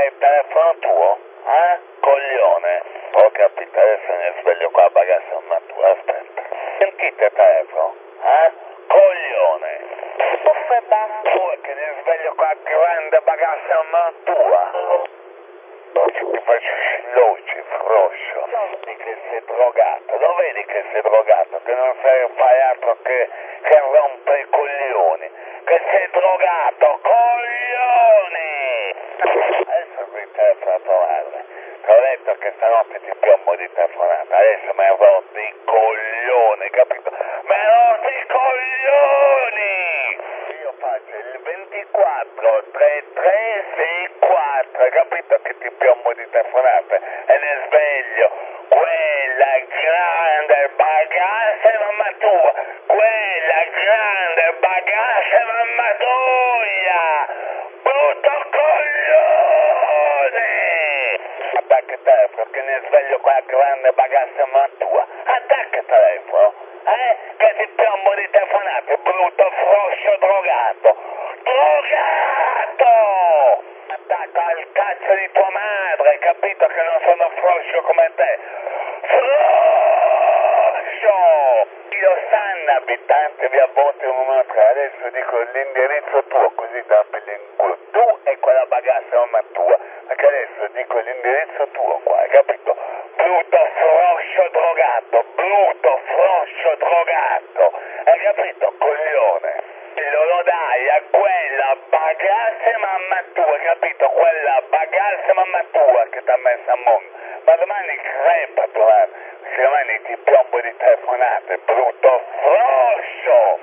il telefono tuo? Coglione. Ho capito, adesso mi sveglio qua a bagasse a matura, aspetta. Sentite il telefono? Coglione. Uffe baffu che mi sveglio qua a grande bagasse a matura. Ti faccio sciloci, froscio. Vedi che sei drogato, lo vedi che sei drogato, che non sai fare altro che rompe i coglioni, che sei drogato, coglioni! Adesso mi telefono a trovarle, ti ho detto che stanotte ti piombo di telefonata, adesso mi hai rotto i coglioni, capito? Mi hai rotto i coglioni! Io faccio il 24 3364, capito che ti piombo di telefonate e ne sveglio quella grande bagasse mamma tua, quella grande bagasse mamma tua, brutto coglione! Attacca il telefono che ne sveglio quella grande bagasse mamma tua, attacca il telefono, che ti piombo di telefonate, brutto froscio drogato! Drogato! Attacco al cazzo di tua madre, capito che non sono froscio come te? Froscio! Io sanno abitante via Botte numero 3, adesso dico l'indirizzo tuo così da in culo. Tu e quella bagassa mamma tua, perché adesso dico l'indirizzo tuo qua, hai capito? Brutto froscio drogato, brutto froscio drogato, hai capito coglione? Lo dai a quella bagazza mamma tua, capito? Quella bagazza mamma tua che ti ha messo a mondo. Ma domani crepa tua madre, perché domani ti piombo di telefonate, brutto froscio!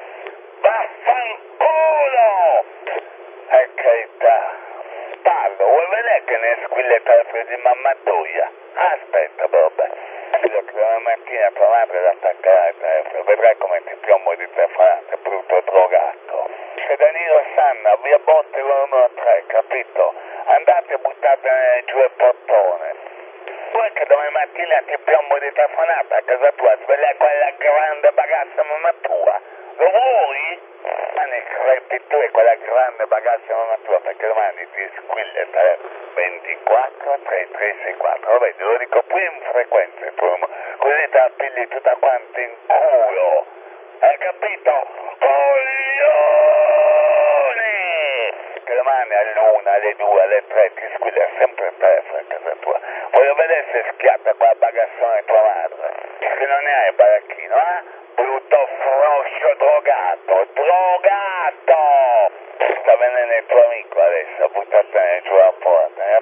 Vaffanculo! E carità, parlo, vuoi vedere che ne squilla il telefono di mamma tua? Aspetta, vabbè. Dico che domani mattina tua madre l'attaccherà il telefono, vedrai come ti piombo di telefonate, brutto drogato. C'è Danilo Sanna, via Botte numero 3, capito? Andate e buttate giù il portone. Vuoi che domani mattina ti piombo di telefonata a casa tua, svegliare quella grande bagazza mamma tua? Lo vuoi? Domani crepi tu e quella grande bagazza mamma tua, perché domani ti squilla il telefono 24 3364. Lo vedi, lo dico più in frequenza il tuo numero, così te la pigli tutta quanta in culo. Hai capito? Coglione! Che domani all'1, alle 2, alle 3 ti squilla sempre il telefono a casa tua. Voglio vedere se schiatta quella bagassone tua madre. Che non ne hai baracchino, brutto froscio drogato, drogato! Sta venendo il tuo amico adesso, buttatene giù la porta,